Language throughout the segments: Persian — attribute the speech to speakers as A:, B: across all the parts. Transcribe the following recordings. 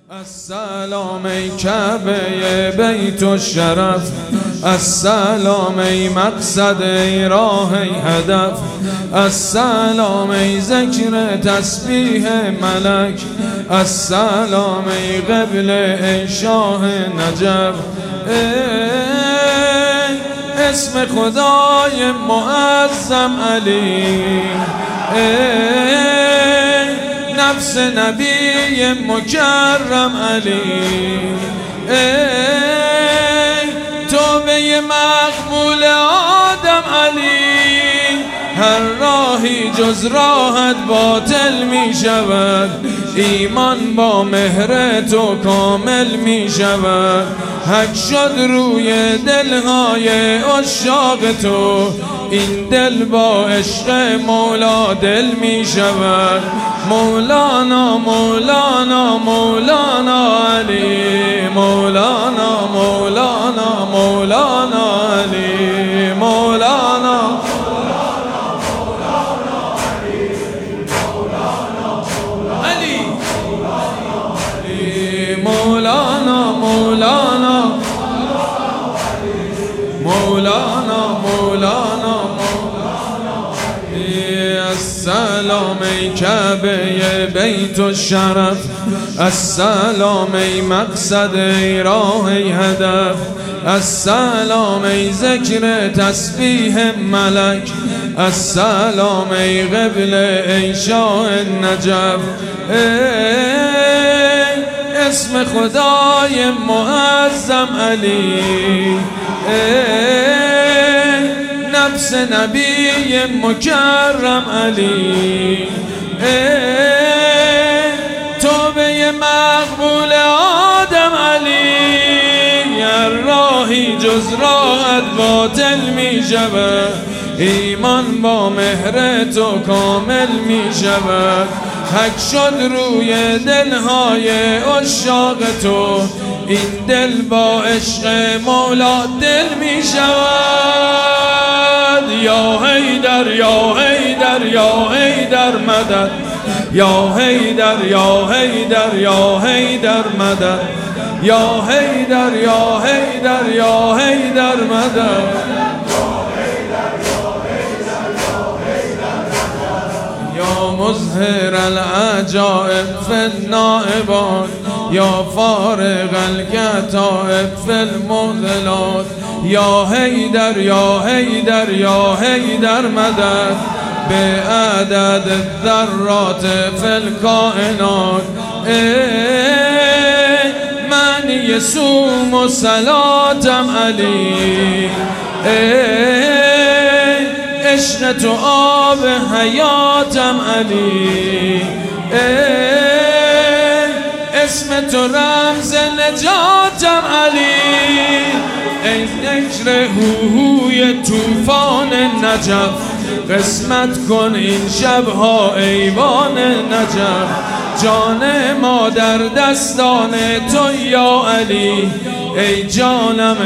A: السلام ای کعبه بیت الشرف، السلام ای مقصد ای راه ای هدف، السلام ای ذکر تسبیح ملک، السلام ای قبله ای شاه نجف. اسم خدای معظم علی، نفس نبی مکرم علی، توبه مقبول آدم علی. هر راهی جز راحت باطل می شود، ایمان با مهر تو کامل می شود. حک شد روی دلهای عشاق تو، این دل با عشق مولا دل می شود. مولانا مولانا مولانا علی، مولانا مولانا مولانا علی، مولانا مولانا مولانا مولانا مولانا. السلام ای کعبه بیت الشرف، السلام ای مقصد ای راه ای هدف، السلام ای ذکر تسبیح ملک، السلام ای قبله ای شاه نجف. اسم خدای معظم علی، نفس نبی مکرم علی، توبه مقبول آدم علی. هر راهی جز راحت باطل می شود، ایمان با مهر تو کامل می شود. حک شد روی دلهای عشاق تو، این دل با عشق مولا دل می شود. یا حیدر یا حیدر یا حیدر مدد، یا حیدر یا حیدر یا حیدر مدد، یا حیدر یا حیدر یا حیدر مدد. یا مظهر العجائب فی النائبات، یا فارغ الکتائب فی المعضلات، یا حیدر یا حیدر یا حیدر مدد، به عدد الذرات فی الکائنات. معنی صوم و صلاتم علی، عشق تو آب حیاتم علی، اسم تو رمز نجاتم علی. ای ذکر هوهوی طوفان نجف، قسمت کن این شبها ایوان نجف. جان ما در دستان تو یا علی، ای جانم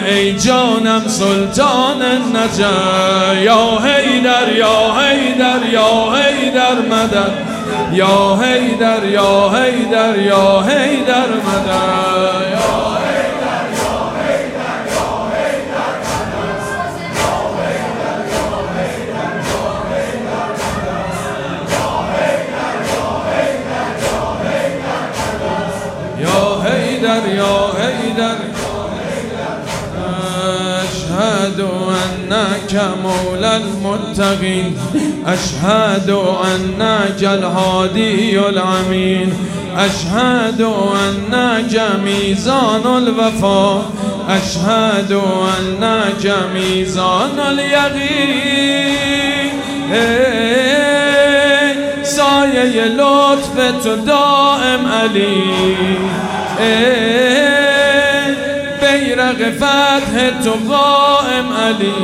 A: سلطان نجف. یا حیدر یا حیدر یا حیدر مدد، یا حیدر یا حیدر یا حیدر مدد، یا حیدر یا حیدر یا حیدر مدد، یا حیدر یا حیدر یا حیدر مدد، یا حیدر یا حیدر. أشهد أنك مولى المتقين، أشهد أنك الهادي الأمين، أشهد أنك ميزان الوفاء، أشهد أنك ميزان اليقين. سایه لطف تو دائم علی، بیرق فتح تو قائم علی،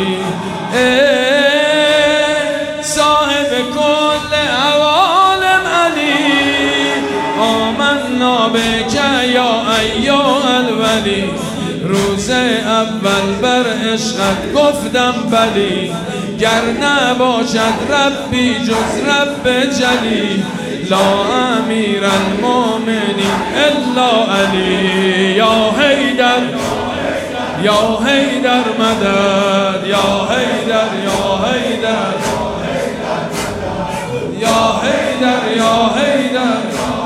A: صاحب کل عوالم علی. آمنا بک یا ایها الولی، روز اول بر عشقت گفتم بلی، گر نباشد ربی جز رب جلی، لا امیر المؤمنین الله علی یا حیدر یا حیدر مدد یا حیدر یا حیدر یا حیدر یا حیدر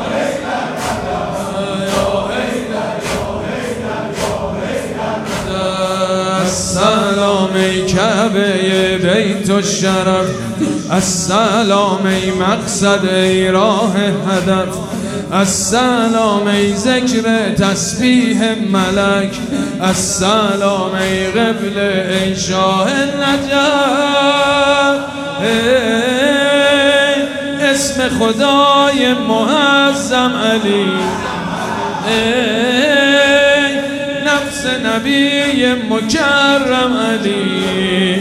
A: السلام ای کعبه بیت الشرف السلام ای مقصد ای راه هدف السلام ای ذکر تسبیح ملک السلام ای قبله ای شاه نجف اسم خدای معظم علی نفس نبی مکرم علی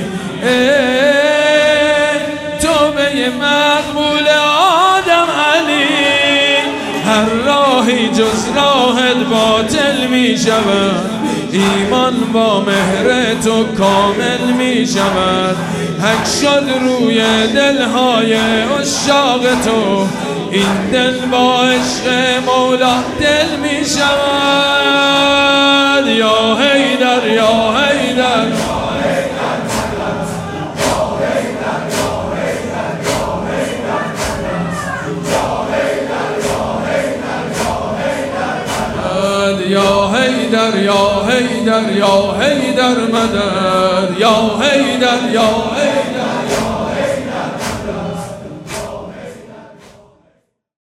A: توبه مقبول آدم علی هر راهی جز راهت باطل می شود ایمان با مهر تو کامل می شود حک شد روی دلهای عشاق تو این دل با عشق مولا دل می شود یا حیدر یا حیدر یا حیدر یا حیدر یا حیدر مدد یا حیدر یا حیدر